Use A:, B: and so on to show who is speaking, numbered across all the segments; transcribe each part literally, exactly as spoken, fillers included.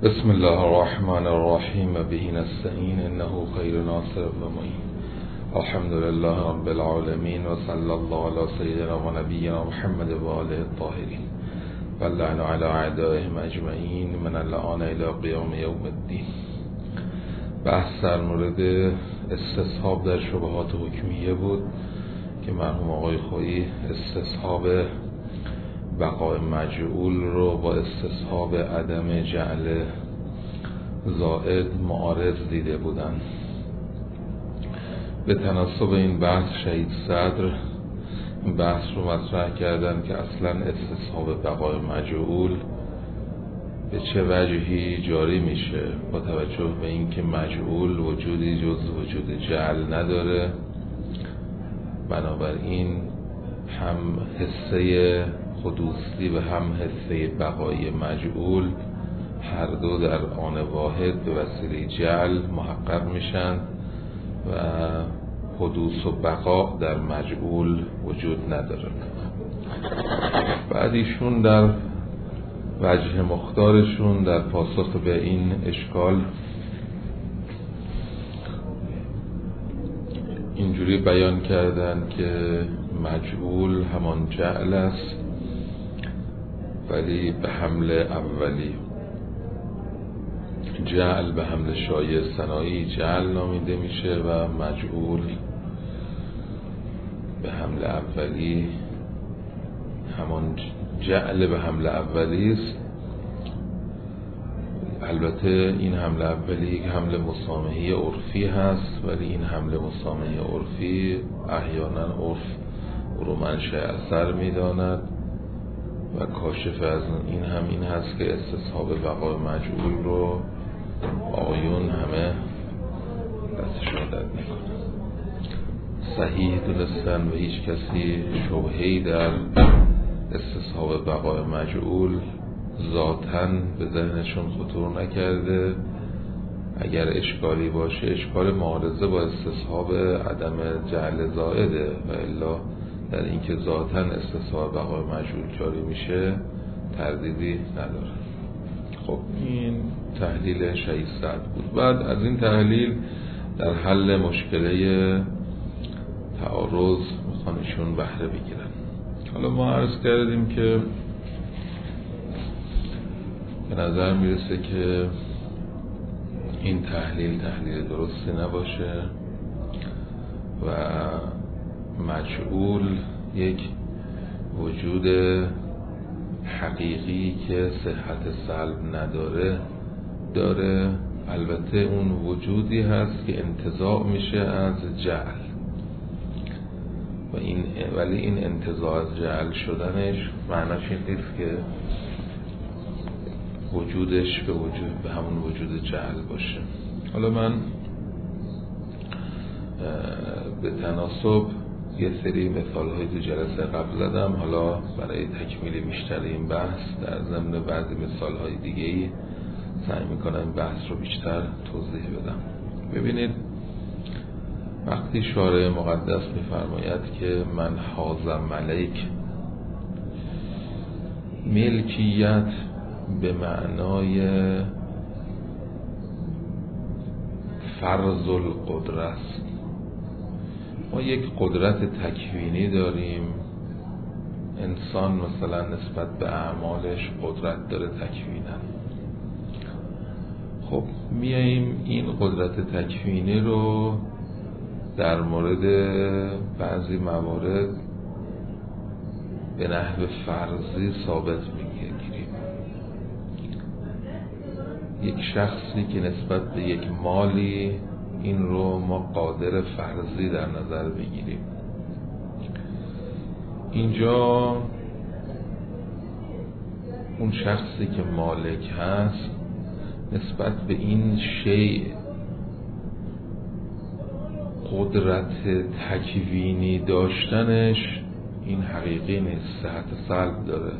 A: بسم الله الرحمن الرحیم و به نستعین انه خیر ناصر و معین. الحمد لله رب العالمین و صلی الله علی سیدنا و نبینا محمد و آله الطاهرین و اللعن علی اعدائهم اجمعین من اللعان الی قیام یوم الدین. بحث در مورد استصحاب در شبهات حکمیه بود که مرحوم آقای خویی استصحاب بقای مجعول رو با استصحاب عدم جعل زائد معارض دیده بودن. به تناسب این بحث شهید صدر این بحث رو مطرح کردن که اصلا استصحاب بقای مجعول به چه وجهی جاری میشه با توجه به اینکه مجعول وجودی جز وجود جعل نداره، بنابراین هم حصه خودوستی و هم حصه بقای مجعول هر دو در آن واحد به وسیله جعل محقق میشن و حدوث و بقا در مجعول وجود نداره. بعد ایشون در وجه مختارشون در پاسخ به این اشکال اینجوری بیان کردن که مجعول همان جعل است ولی به حمل اولی. جعل به حمل شایع ثنایی جعل نامیده میشه و مجعول به حمل اولی همان جعل به حمل اولی است. البته این حمل اولی یک حمل مسامحی عرفی هست، ولی این حمل مسامحی عرفی احیانا عرف رو منشأ اثر میداند و کاشف از این هم این هست که استصحاب بقای مجعول رو آقایون همه دستشون درد میکنن، صحیح دونستن و هیچ کسی شبهه‌ای در استصحاب بقای مجعول ذاتاً به ذهنشون خطور نکرده. اگر اشکالی باشه اشکال معارضه با استصحاب عدم جعل زائده و الا در اینکه ذاتاً استصحاب بقای مجعول جاری میشه تردیدی نداره. خب این تحلیل شهید صدر بود. بعد از این تحلیل در حل مشکله تعارض میخوان ایشون بهره بگیرن. حالا ما عرض کردیم که به نظر میرسه که این تحلیل تحلیل درستی نباشه و مجعول یک وجود حقیقی که صحت سلب نداره داره. البته اون وجودی هست که انتزاع میشه از جعل و این ولی این انتزاع از جعل شدنش معناش این نیست که وجودش به وجود به همون وجود جعل باشه. حالا من به تناسب یه سری مثال های تو جلسه قبل زدم، حالا برای تکمیل بیشتر این بحث در ضمن بعضی مثال های دیگه ای سعی میکنم بحث رو بیشتر توضیح بدم. ببینید وقتی شارع مقدس میفرماید که من حاضر ملک، ملکیت به معنای فرض القدرت. ما یک قدرت تکوینی داریم، انسان مثلا نسبت به اعمالش قدرت داره تکوینن. خب میاییم این قدرت تکوینی رو در مورد بعضی موارد به نحو فرضی ثابت میگیریم. یک شخصی که نسبت به یک مالی این رو ما قادر فرضی در نظر بگیریم. اینجا اون شخصی که مالک هست نسبت به این شیء قدرت تکوینی داشتنش این حقیقی نیست، صحت سلب داره،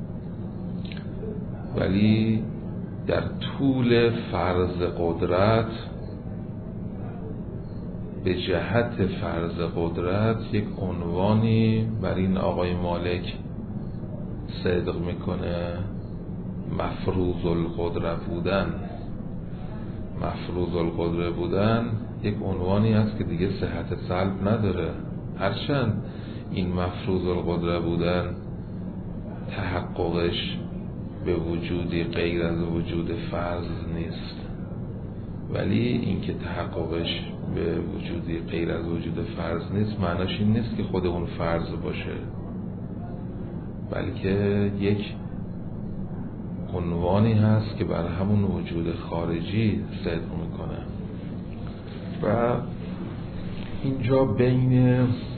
A: ولی در طول فرض قدرت به جهت فرض قدرت یک عنوانی بر این آقای مالک صدق میکنه مفروض القدره بودن مفروض القدره بودن یک عنوانی است که دیگه صحت سلب نداره، هرچند این مفروض القدره بودن تحققش به وجودی غیر از وجود فرض نیست، ولی اینکه تحققش به وجودی غیر از وجود فرض نیست معناش این نیست که خود اون فرض باشه، بلکه یک عنوانی هست که بر همون وجود خارجی صدق میکنه. و اینجا بین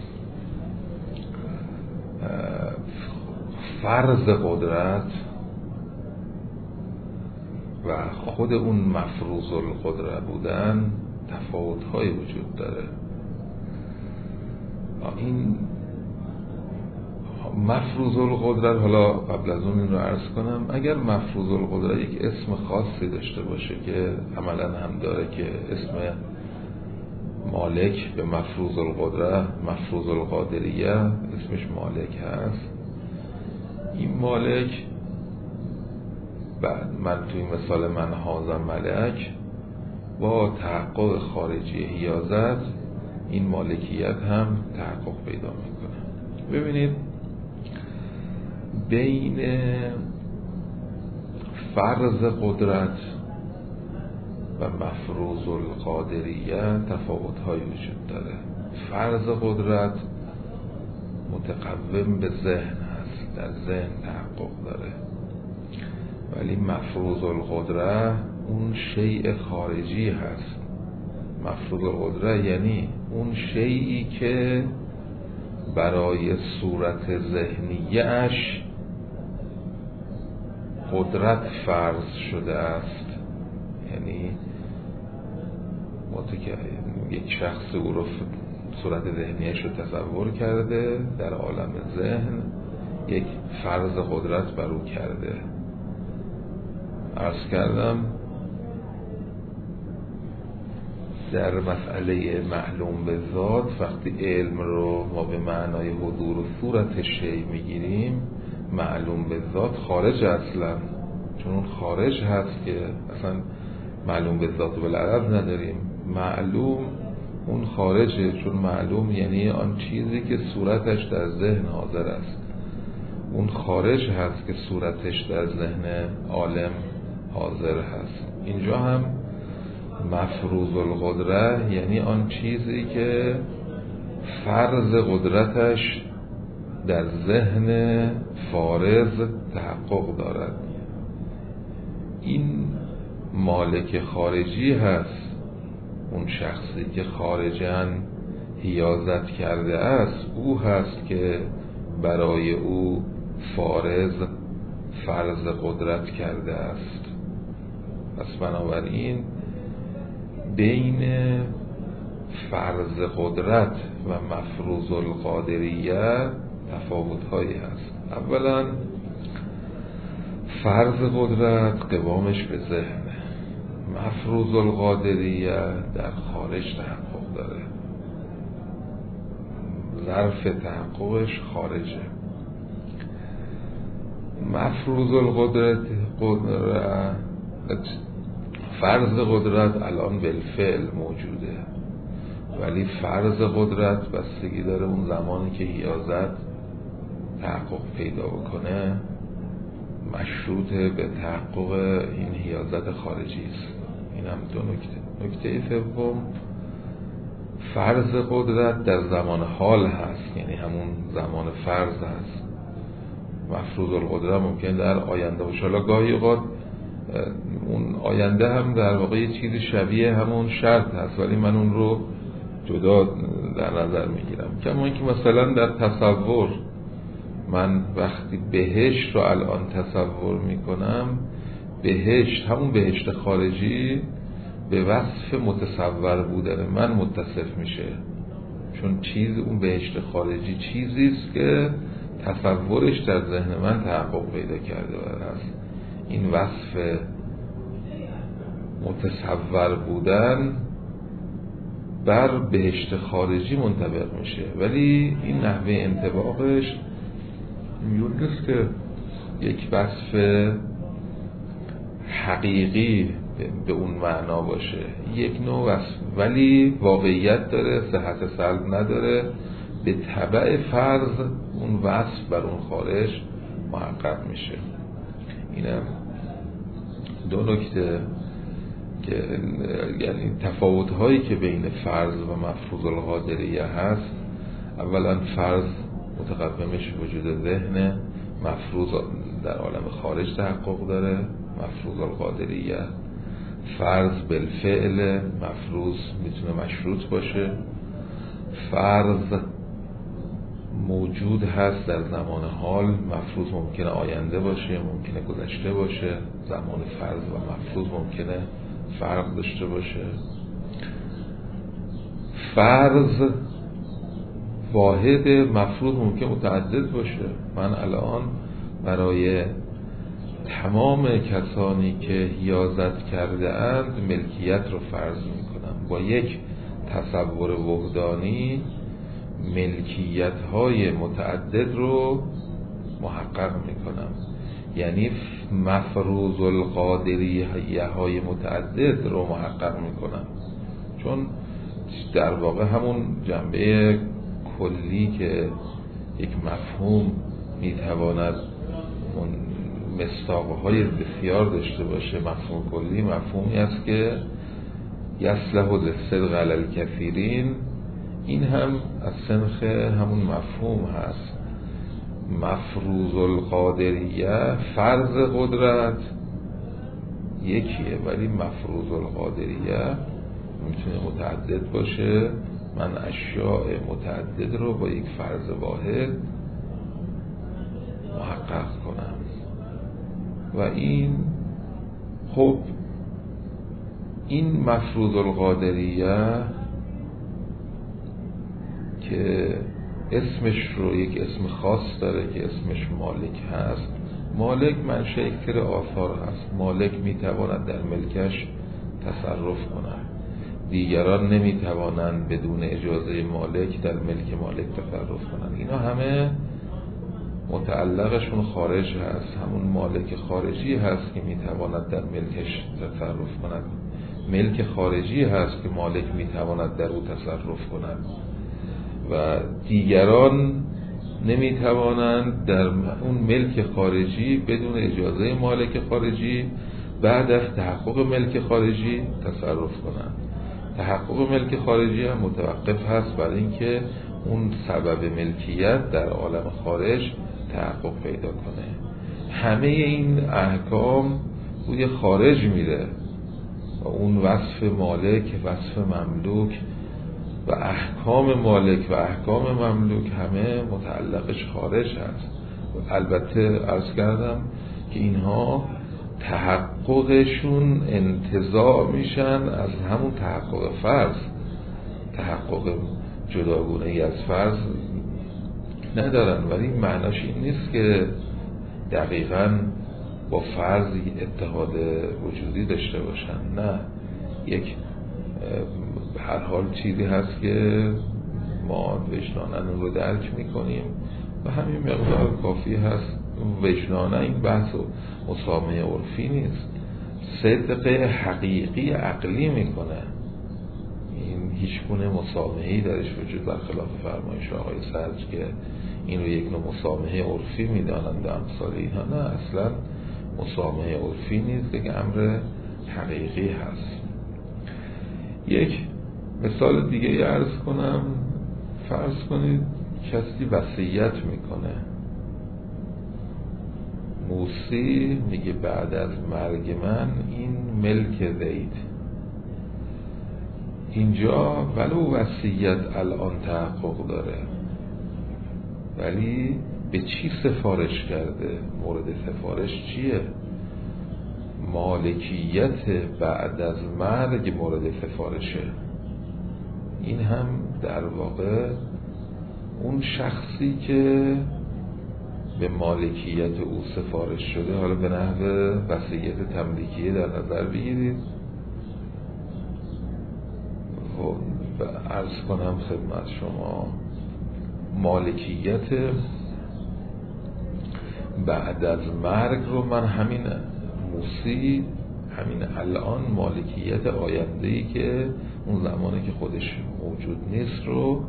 A: فرض قدرت و خود اون مفروض القدره بودن تفاوت‌های وجود داره. این مفروض القدره، حالا قبل از اون این رو عرض کنم، اگر مفروض القدره یک اسم خاصی داشته باشه که عملا هم داره که اسم مالک به مفروض القدره، مفروض القادریه، اسمش مالک هست. این مالک بعد من توی مثال من هازم ملک با تحقق خارجی حیازت این مالکیت هم تحقق پیدا میکنه. ببینید بین فرض قدرت و مفروض القادریه تفاوت‌های وجود داره. فرض قدرت متقوم به ذهن هست، در ذهن تحقق داره، ولی مفروض القدره اون شیء خارجی هست. مفروض القدره یعنی اون شیئی که برای صورت ذهنیش قدرت فرض شده است. یعنی یک شخص او رو صورت ذهنیش رو تصور کرده، در عالم ذهن یک فرض قدرت بر او کرده. عرض کردم در مسئله معلوم به ذات وقتی علم رو ما به معنای حضور و صورت شیء میگیریم، معلوم به ذات خارج اصلا، چون اون خارج هست که اصلا معلوم به ذات بالعرض نداریم. معلوم اون خارجه، چون معلوم یعنی آن چیزی که صورتش در ذهن حاضر است. اون خارج هست که صورتش در ذهن عالم حاضر هست. اینجا هم مفروض القدره یعنی آن چیزی که فرض قدرتش در ذهن فارض تحقق دارد. این مالک خارجی هست، اون شخصی که خارجاً حیازت کرده است، او هست که برای او فارض فرض قدرت کرده است. پس بنابراین بین فرض قدرت و مفروض القادریه تفاوت‌هایی هست. اولا فرض قدرت قوامش به ذهن، مفروض القادریه در خارج تحقق داره، ظرف تحققش خارجه. مفروض القدرت قدرت فرض قدرت الان بالفعل موجوده، ولی فرض قدرت بستگی داره اون زمانی که حیازت تحقق پیدا بکنه مشروط به تحقق این حیازت خارجی است. این هم دو نکته. نکته سوم، فرض قدرت در زمان حال هست، یعنی همون زمان فرض هست. مفروض القدره ممکن در آینده باشه، حالا گاهی اوقات اون آینده هم در واقع یه چیزی شبیه همون شرط هست، ولی من اون رو جدا در نظر میگیرم. کما اینکه مثلا در تصور من وقتی بهشت رو الان تصور میکنم، بهشت همون بهشت خارجی به وصف متصور بودن من متصف میشه، چون چیز اون بهشت خارجی چیزی است که تصورش در ذهن من تحقق پیدا کرده است. این وصف متصور بودن بر بهشت خارجی منطبق میشه، ولی این نحوه انطباقش اینجور نیست که یک وصف حقیقی به اون معنا باشه، یک نوع است ولی واقعیت داره، صحت سلب نداره، به تبع فرض اون وصف بر اون خارج محقق میشه. اینم دو نکته که یعنی تفاوت هایی که بین فرض و مفروض القادریه هست. اولا فرض متقدمش وجود ذهن، مفروض در عالم خارج تحقق داره. مفروض القادریه فرض بالفعل، مفروض میتونه مشروط باشه. فرض موجود هست در زمان حال، مفروض ممکنه آینده باشه، ممکنه گذشته باشه. زمان فرض و مفروض ممکنه فرق داشته باشه. فرض واحد، مفروض ممکن متعدد باشه. من الان برای تمام کسانی که حیازت کرده اند ملکیت رو فرض میکنم. با یک تصور وحدانی ملکیت های متعدد رو محقق میکنم، یعنی مفروض القادریه های متعدد رو محقق میکنم، چون در واقع همون جنبه کلی که یک مفهوم میتواند اون مصداق‌های بسیار داشته باشه. مفهوم کلی مفهومی است که یصلح للصدق علی الکثیرین، این هم از سنخ همون مفهوم هست. مفروض القادریه فرض قدرت یکیه، ولی مفروض القادریه میتونه متعدد باشه. من اشیاء متعدد رو با یک فرض واحد محقق کنم و این خب این مفروض القادریه که اسمش رو یک اسم خاص داره که اسمش مالک هست. مالک منشأ اکثر آثار هست. مالک میتواند در ملکش تصرف کند، دیگران نمیتوانند بدون اجازه مالک در ملک مالک تصرف کنند. اینا همه متعلقشون خارج هست، همون مالک خارجی هست که میتواند در ملکش تصرف کند. ملک خارجی هست که مالک میتواند در او تصرف کند و دیگران نمیتوانند در اون ملک خارجی بدون اجازه مالک خارجی بعد از تحقق ملک خارجی تصرف کنند. تحقق ملک خارجی هم متوقف هست برای اینکه اون سبب ملکیت در عالم خارج تحقق پیدا کنه. همه این احکام روی خارج میره و اون وصف مالک، وصف مملوک و احکام مالک و احکام مملوک همه متعلقش خارج هست. البته عرض کردم که اینها تحققشون انتزاع میشن از همون تحقق فرض. تحقق جداگونه ای از فرض ندارن، ولی معناش این نیست که دقیقاً با فرض اتحاد وجودی داشته باشن. نه، یک به هر حال چیزی هست که ما وجداناً اون رو درک میکنیم و همین مقدار کافی هست. وجداناً این بحث و مسامحه عرفی نیست، صدق حقیقی عقلی میکنه. این هیچ گونه مسامحه‌ای درش وجود برخلاف فرمایش آقای سرج که این رو یک نوع مسامحه عرفی میدانند امثال اینها. نه، اصلا مسامحه عرفی نیست، یک امر حقیقی هست. یک مثال دیگه عرض کنم. فرض کنید کسی وصیت میکنه، موسی میگه بعد از مرگ من این ملک زید. اینجا ولو وصیت الان تحقق داره، ولی به چی سفارش کرده؟ مورد سفارش چیه؟ مالکیت بعد از مرگ مورد سفارشه. این هم در واقع اون شخصی که به مالکیت او سفارش شده، حالا به نحو وصیت تملیکیه در نظر بگیرید و عرض کنم خدمت شما مالکیت بعد از مرگ رو من همین موسی همین الان مالکیت آینده‌ای که اون زمانی که خودش موجود نیست رو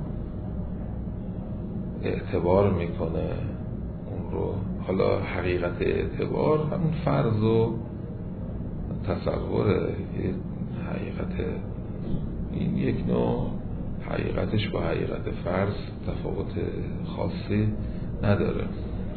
A: اعتبار میکنه اون رو. حالا حقیقت اعتبار همون فرض و تصوره، حقیقت این یک نوع حقیقتش با حقیقت فرض تفاوت خاصی نداره.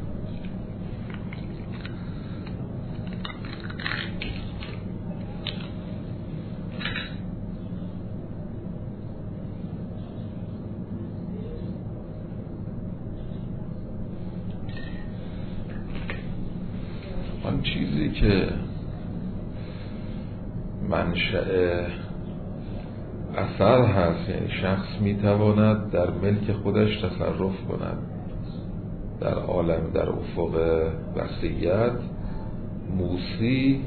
A: آن چیزی که منشأ اثر هست، یعنی شخص میتواند در ملک خودش تصرف کند در عالم، در افق وسیعت، موسی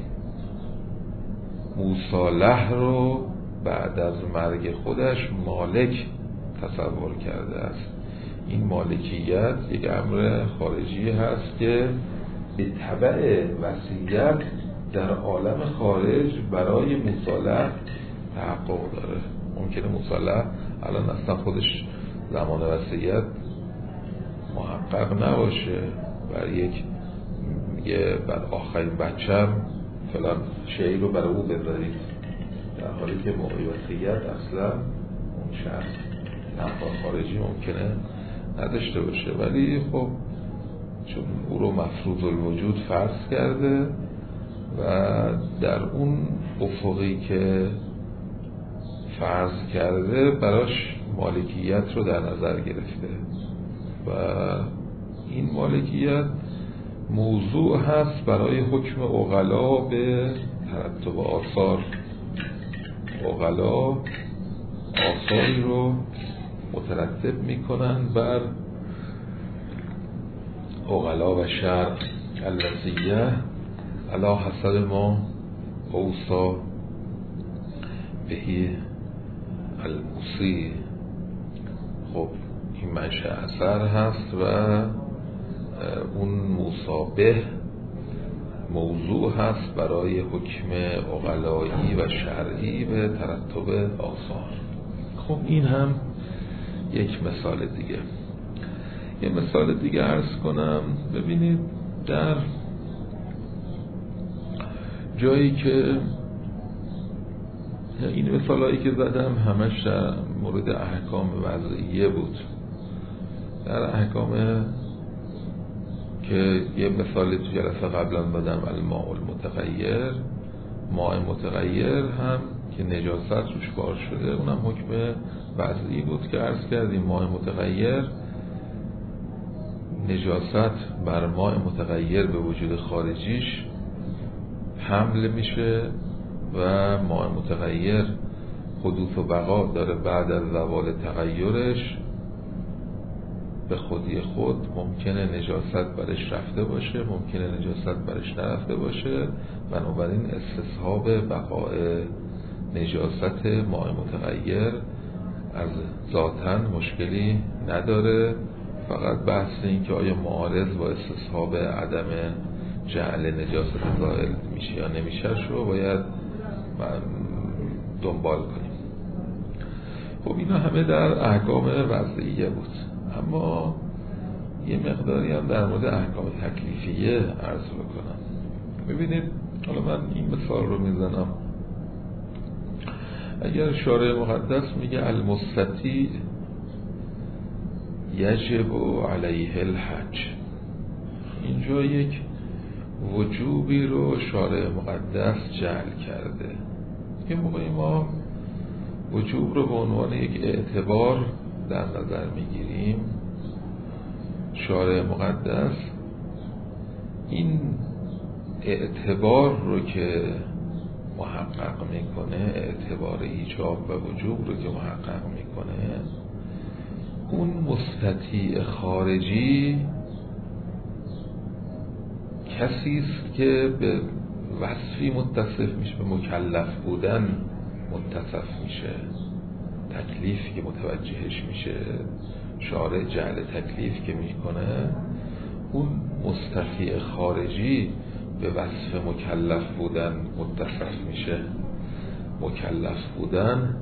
A: موصالح رو بعد از مرگ خودش مالک تصور کرده است. این مالکیت یک امر خارجی هست که به تبع وصیت در عالم خارج برای مصالح تحقق داره. ممکنه مصالح الان اصلا خودش زمان وصیت محقق نباشه، برای یک میگه بر آخرین بچم فلان شیء رو برای او بذارید، در حالی که موقع وصیت اصلا اون شخص تحقق خارجی ممکنه نداشته باشه، ولی خب چون او رو مفروض الوجود فرض کرده و در اون افقی که فرض کرده براش مالکیت رو در نظر گرفته و این مالکیت موضوع هست برای حکم عقلا به ترتب آثار. عقلا آثاری رو مترتب میکنن بر عقلا و شرع الوصیه علی حسب ما اوصا بهی الموصی. خب این منشأ اثر هست و اون مصابه موضوع هست برای حکم عقلایی و شرعی به ترتب آثار. خب این هم یک مثال دیگه. یه مثال دیگه عرض کنم. ببینید در جایی که این مثالایی که زدم همش در مورد احکام وضعیه بود. در احکام که یه مثال تو جلسه قبلا بدم الماء المتغیر، ماء متغیر هم که نجاست روش بار شده، اونم حکم وضعی بود که عرض کردیم. ماء متغیر نجاست بر ماء متغیر به وجود خارجیش حمل میشه و ماء متغیر حدوث و بقا داره بعد از زوال تغیرش به خودی خود. ممکنه نجاست برش رفته باشه، ممکنه نجاست برش نرفته باشه، بنابراین استصحاب بقاء نجاست ماء متغیر از ذاتاً مشکلی نداره. فقط بحث این که آیا معارض با استصحاب عدم جعل نجاست زائل میشه یا نمیشه رو باید دنبال کنیم. خب اینا همه در احکام وضعیه بود. اما یه مقداری هم در مورد احکام تکلیفیه عرض بکنم. ببینید حالا من این مثال رو میزنم. اگر شارع مقدس میگه المستطیع یجب علیه الحج، اینجا یک وجوبی رو شارع مقدس جعل کرده. یه موقعی ما وجوب رو به عنوان یک اعتبار در نظر میگیریم. شارع مقدس این اعتبار رو که محقق میکنه، اعتبار ایجاب و وجوب رو که محقق میکنه، اون مستطیع خارجی کسی است که به وصفی متصف میشه، به مکلف بودن متصف میشه، تکلیفی که متوجهش میشه. شارع جعل تکلیف که میکنه، اون مستطیع خارجی به وصف مکلف بودن متصف میشه. مکلف بودن،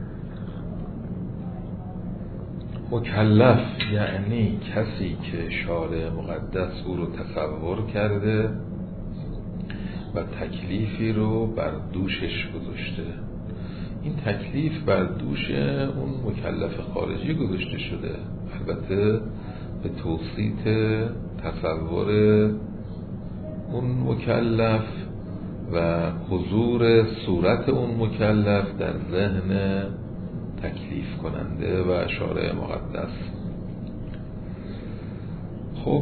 A: مکلف یعنی کسی که شارع مقدس او رو تصور کرده و تکلیفی رو بر دوشش گذاشته. این تکلیف بر دوش اون مکلف خارجی گذاشته شده، البته به توسیط تصور اون مکلف و حضور صورت اون مکلف در ذهن تکلیف کننده و شارع مقدس. خب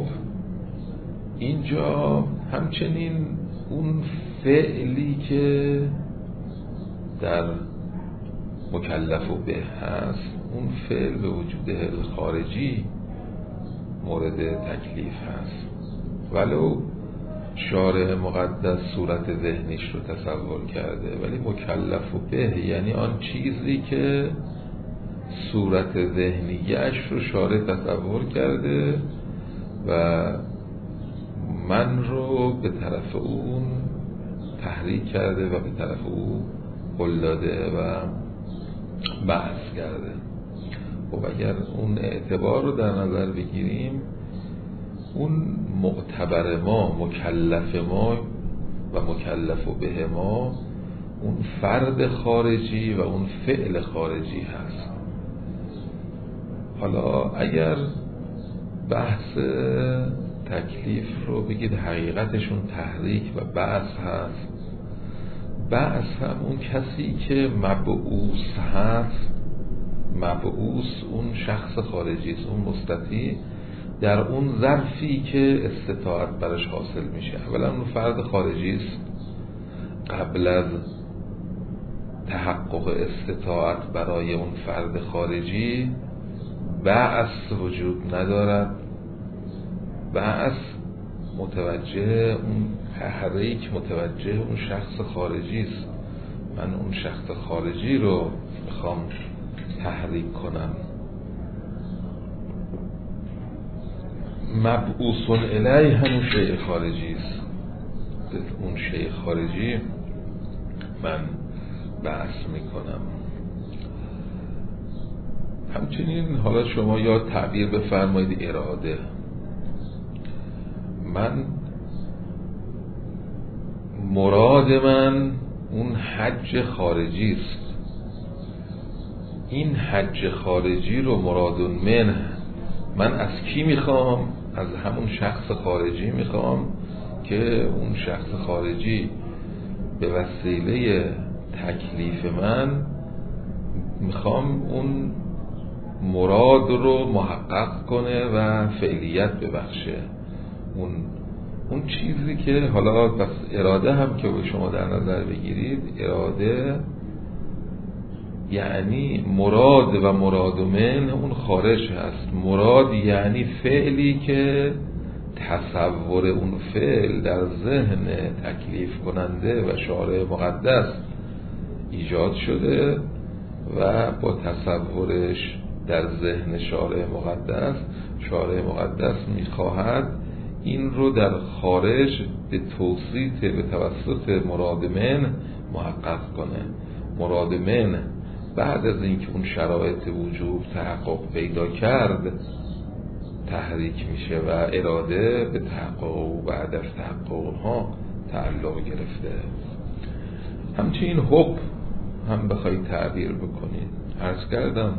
A: اینجا همچنین اون فعلی که در مکلف و به هست، اون فعل به وجود خارجی مورد تکلیف هست، ولو شارع مقدس صورت ذهنیش رو تصور کرده، ولی مکلف و به یعنی آن چیزی که صورت ذهنیش رو شارع تصور کرده و من رو به طرف اون تحریک کرده و به طرف او هل داده و بحث کرده. خب اگر اون اعتبار رو در نظر بگیریم، اون معتبر ما، مکلف ما و مکلف به ما، اون فرد خارجی و اون فعل خارجی هست. حالا اگر بحث تکلیف رو بگید حقیقتشون تحریک و بعث هست، بعث هم اون کسی که مبعوث هست، مبعوث اون شخص خارجی است، اون مستطیع در اون ظرفی که استطاعت برش حاصل میشه. اولا اون فرد خارجی است، قبل از تحقق استطاعت برای اون فرد خارجی بعث وجود ندارد. بعث متوجه اون تحریک، متوجه اون شخص خارجی است. من اون شخص خارجی رو میخوام تحریک کنم. مبعوث الیه همون شیء خارجی است، اون شیء خارجی من بحث میکنم. همچنین حالا شما یا تعبیر بفرمایید اراده. من مراد من اون حج خارجی است. این حج خارجی رو مراد من من از کی میخوام؟ از همون شخص خارجی میخوام که اون شخص خارجی به وسیله تکلیف من میخوام اون مراد رو محقق کنه و فعلیت ببخشه. اون اون چیزی که حالا بس اراده هم که به شما در نظر بگیرید، اراده یعنی مراد و مراد من اون خارج هست. مراد یعنی فعلی که تصور اون فعل در ذهن تکلیف کننده و شارع مقدس ایجاد شده و با تصورش در ذهن شارع مقدس، شارع مقدس میخواهد این رو در خارج به توسیط به توسط مراد من محقق کنه. مراد من بعد از اینکه اون شرایط وجوب تحقق پیدا کرد تحریک میشه و اراده به تحقق و بعد از تحقق اونها تعلق گرفته. همچنین حب هم بخواید تعبیر بکنید، عرض کردم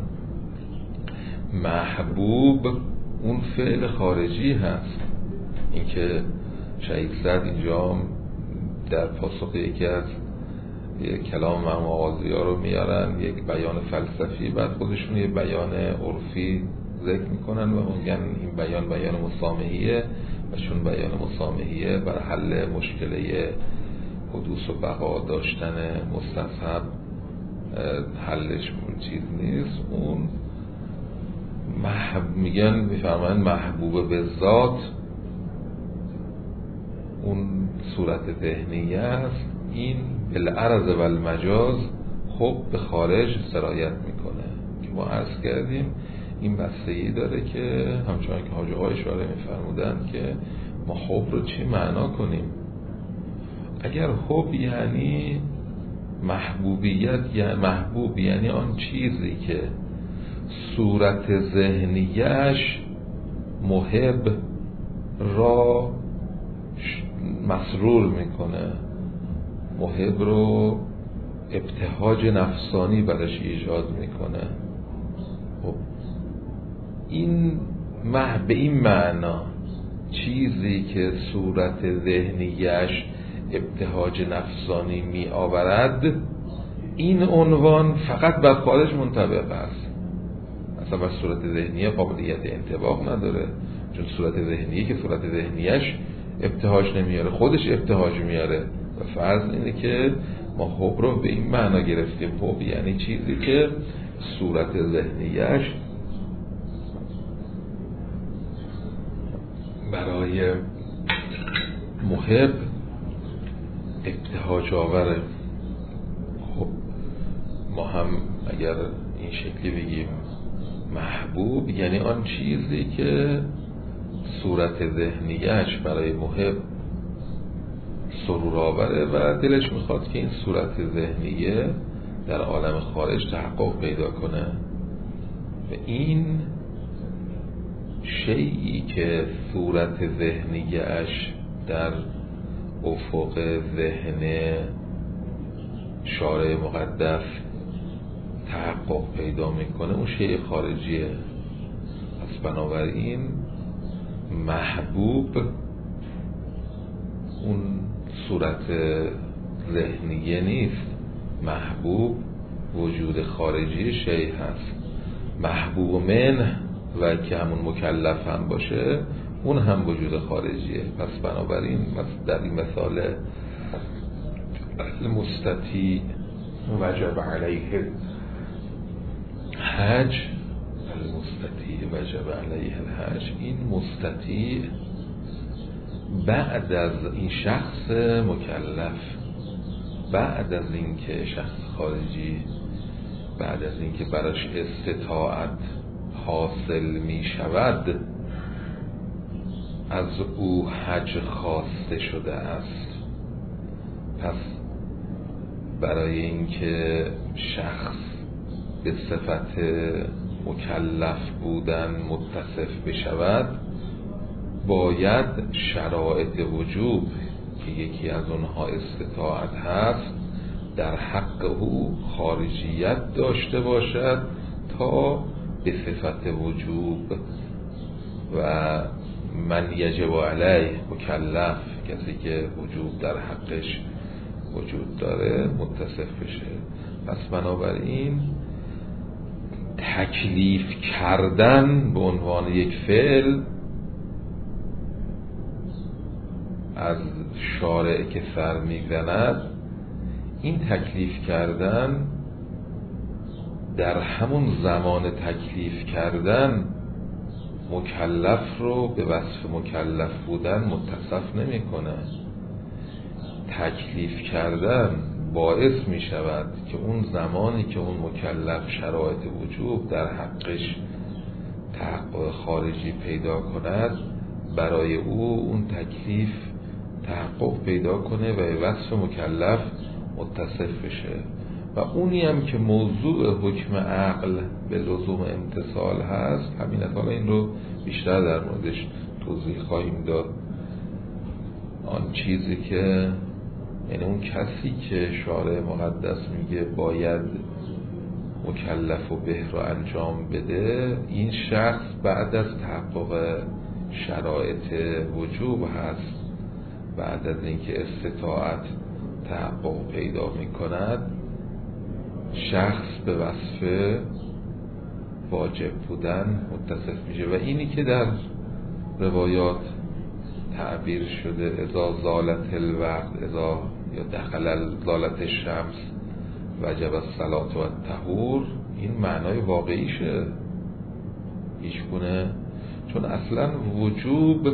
A: محبوب اون فعل خارجی هست. اینکه شهید زد اینجا در پاسخ یکی از یک کلام امام آغازی ها رو میارن، یک بیان فلسفی، بعد خودشون یک بیان عرفی ذکر میکنن و میگن این بیان بیان مسامحیه و چون بیان مسامحیه بر حل مشکله حدوث و بقا داشتن مستصحب حلش اون چیز نیست. اون محب میگن میفرمایند محبوب به ذات اون صورت ذهنیه است. این بالعرض و المجاز خب به خارج سرایت میکنه که ما عرض کردیم این بستگی داره که همچنان که حاج آقای اشاره میفرمودن که ما حب رو چی معنا کنیم. اگر حب یعنی محبوبیت، یعنی محبوب یعنی آن چیزی که صورت ذهنیش محب را مسرور میکنه، محب رو ابتهاج نفسانی برش ایجاد میکنه. خب این مح به این معنا چیزی که صورت ذهنیش ابتهاج نفسانی می آورد، این عنوان فقط بر خارج منطبق است. اصلا بر صورت ذهنیه قابلیت انطباق نداره، چون صورت ذهنیه که صورت ذهنیش ابتهاج نمیاره، خودش ابتهاج میاره. و فرض اینه که ما حب رو به این معنا گرفتیم، حب یعنی چیزی که صورت ذهنیش برای محب ابتهاج آوره. خب ما هم اگر این شکلی بگیم محبوب یعنی آن چیزی که صورت ذهنیش برای محب سرور آوره و دلش میخواد که این صورت ذهنیه در عالم خارج تحقق پیدا کنه. و این شیئی که صورت ذهنیش در افق ذهن شارع مقدس تحقق پیدا میکنه، اون شیء خارجیه. پس بنابراین محبوب اون صورت ذهنیه نیست، محبوب وجود خارجی شیء هست. محبوب من و که همون مکلف هم باشه اون هم وجود خارجیه. پس بنابراین در این مثال المستطیع وجب علیه الحج، المستطیع وجب علیه الحج، این مستطیع بعد از این شخص مکلف، بعد از این که شخص خارجی بعد از این که براش استطاعت حاصل می شود از او حج خواسته شده است. پس برای اینکه شخص به صفت مکلف بودن متصف بشود باید شرایط وجوب که یکی از اونها استطاعت هست در حق او خارجیت داشته باشد تا به صفت وجوب و من یجب علیه مکلف، کسی که وجوب در حقش وجود داره، متصف بشه. پس بنابراین تکلیف کردن به عنوان یک فعل از شارع که سر میزند، این تکلیف کردن در همون زمان تکلیف کردن مکلف رو به وصف مکلف بودن متصف نمی کنه. تکلیف کردن باعث می شود که اون زمانی که اون مکلف شرایط وجوب در حقش تحقق خارجی پیدا کند، برای او اون تکلیف تحقق پیدا کنه و به وصف مکلف متصف بشه. و اونی هم که موضوع حکم عقل به لزوم امتصال هست، همین حالا این رو بیشتر در موردش توضیح خواهیم داد. آن چیزی که یعنی اون کسی که شارع مقدس میگه باید مکلف و به رو انجام بده، این شخص بعد از تحقق شرایط وجوب هست، بعد از اینکه استطاعت تحقق پیدا میکند شخص به وصف واجب بودن متصف میشه. و اینی که در روایات تعبیر شده اذا زالت الوقت، اذا یا دخل زالت الشمس وجب الصلاة و الطهور، این معنای واقعیشه هیچ گونه، چون اصلا وجوب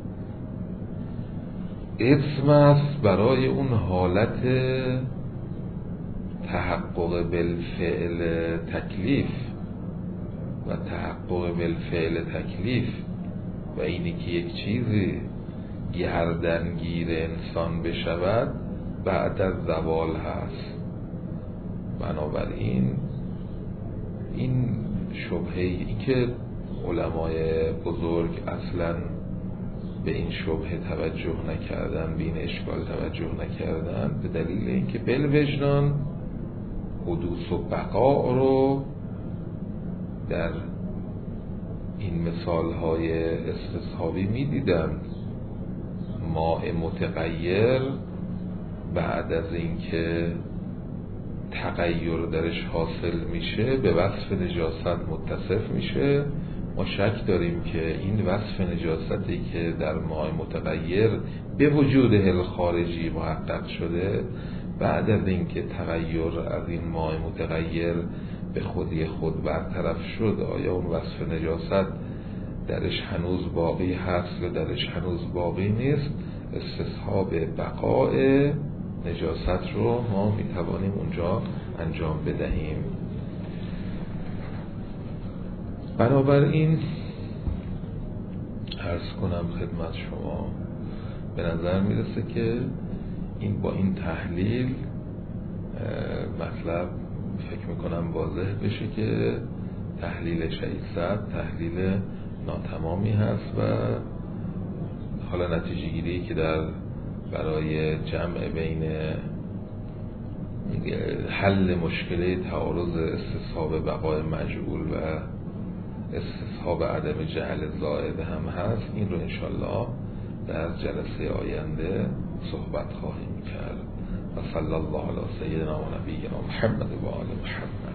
A: اسم است برای اون حالت تحقق بالفعل تکلیف و تحقق بالفعل تکلیف و اینی که یک چیزی گردنگیر انسان بشود بعد از زوال هست. بنابراین این شبهه ای که علمای بزرگ اصلا به این شبهه توجه نکردن، به این اشکال توجه نکردن، به دلیل اینکه بالوجدان حدوث و بقا رو در این مثالهای استصحابی می دیدن. ماء متغیر بعد از اینکه تغییر درش حاصل میشه به وصف نجاست متصف میشه. ما شک داریم که این وصف نجاستی که در ماء متغیر به وجود هل خارجی محقق شده، بعد از اینکه تغییر از این ماء متغیر به خودی خود برطرف شد، آیا اون وصف نجاست درش هنوز باقی هست یا درش هنوز باقی نیست؟ استصحاب بقاء نجاست رو ما میتوانیم اونجا انجام بدهیم. بنابراین عرض کنم خدمت شما، به نظر میرسه که این با این تحلیل مطلب فکر میکنم واضح بشه که تحلیل شیصد تحلیل ناتمامی هست و حالا نتیجه گیری که در برای جمع بین حل مشکل تعارض استصحاب بقای مجعول و استصحاب عدم جهل زائد هم هست، این رو انشالله در جلسه آینده صحبت خواهیم کرد. و صلی الله علی سیدنا و نبینا محمد و آل محمد.